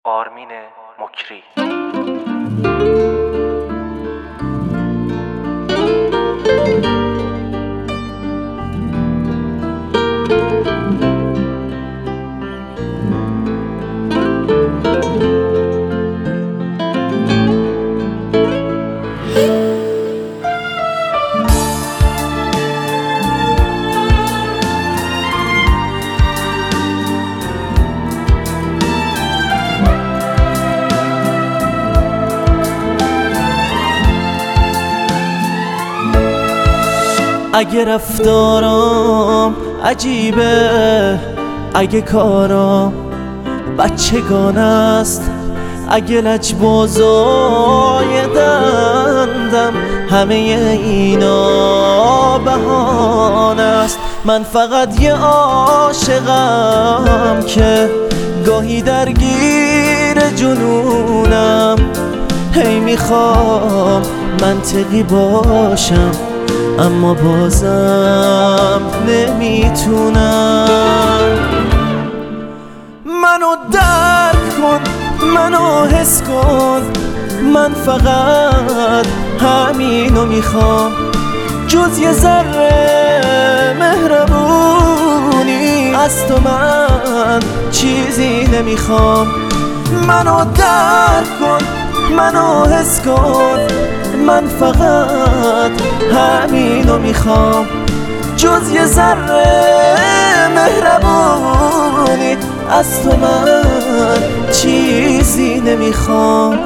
آرمین مکری. اگه رفتارم عجیبه، اگه کارم بچگانه است، اگه لجبازای دندم همه اینا بهانه است. من فقط یه عاشقم که گاهی درگیر جنونم، هی میخوام منطقی باشم اما بازم نمیتونم. منو درک کن، منو حس کن، من فقط همینو میخوام، جز یه ذره مهربونی از تو من چیزی نمیخوام. منو درک کن، منو حس کن، من فقط همینو میخوام، جز یه ذره مهربونی از تو من چیزی نمیخوام.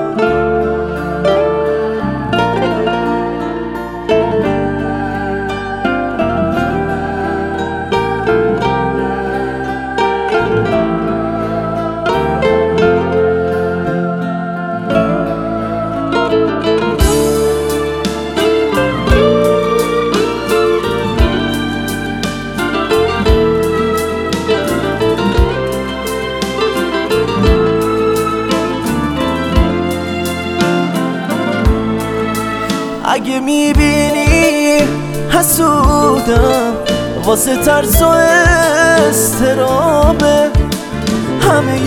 اگه میبینی حسودم واسه ترس و استرابه، همه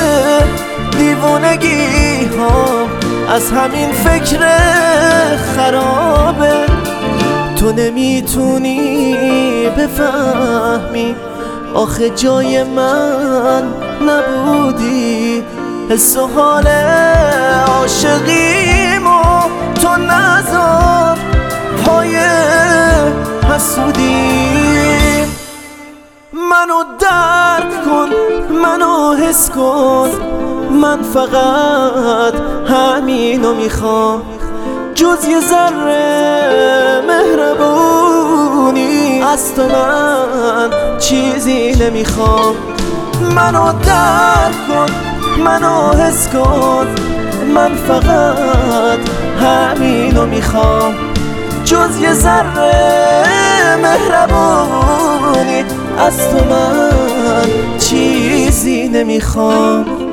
دیوونگی ها از همین فکر خرابه. تو نمیتونی بفهمی آخه جای من نبودی، حس و حال عاشقیمو تو نذار پای حسودی. منو درک کن، منو حس کن، من فقط همینو میخوام، جز یه ذره مهربونی از تو من چیزی نمیخوام. منو درک کن، منو حس کن، من فقط همینو میخوام، جز یه ذره مهربونی از تو من چیزی نمیخوام.